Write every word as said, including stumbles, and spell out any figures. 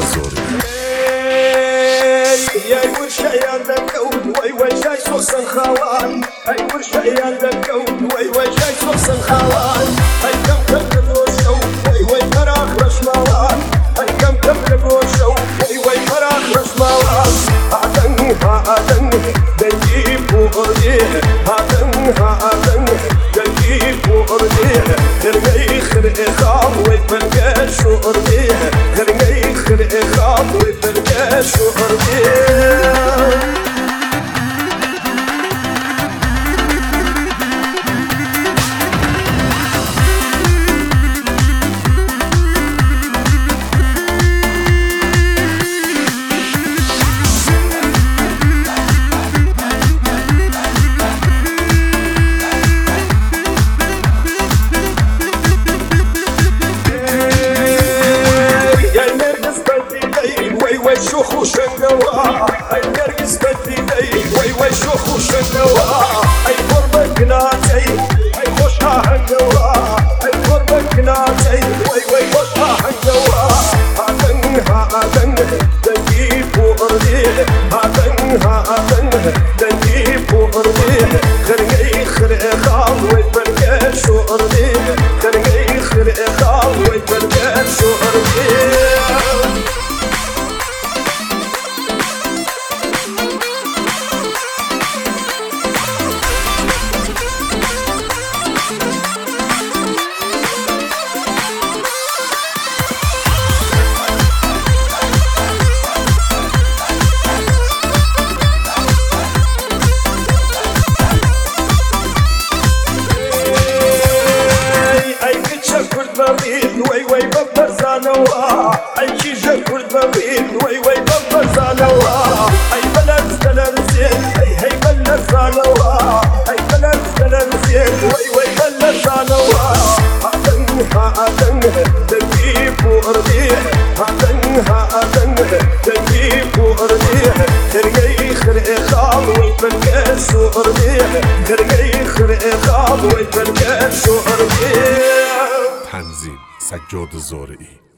زورقی. ای ورشایان دکود وای وای جای سوسن خوان ای ورشایان دکود وای وای جای سوسن خوان ای کم کم لبوشو وای وای فراخ رشموان ای کم کم لبوشو وای وای فراخ رشموان هادن هادن دنجی بوردی هادن هادن دنجی بوردی خرگی خرگی خام وای فرگی شوردی خرگی خرگی خام وای فرگی شوردی. شوخ وشنقوا اي نرقص بديدي وي وي شوخ وشنقوا اي قربك ناتي اي خوشها هنقوا اي قربك ناتي وي وي خوشها هنقوا هادن هادن دنجيب وردي هادن هادن دنجيب وردي خرقي خرقي خال وي فرقي شوردي خرقي خرقي خال وي فرقي شوردي. وي وي ببرزانوا اي شيشه كرد بغيد وي وي ببرزانوا اي بلد بلد زين اي هي بلد زانوا اي بلد بلد زين وي وي بلد زانوا هادن هادن دنجيب وردي هادن هادن دنجيب وردي خرقي خرقي خال ويفرقي شوردي خرقي خرقي خال ويفرقي شوردي. تنظیم سجاد زورقی.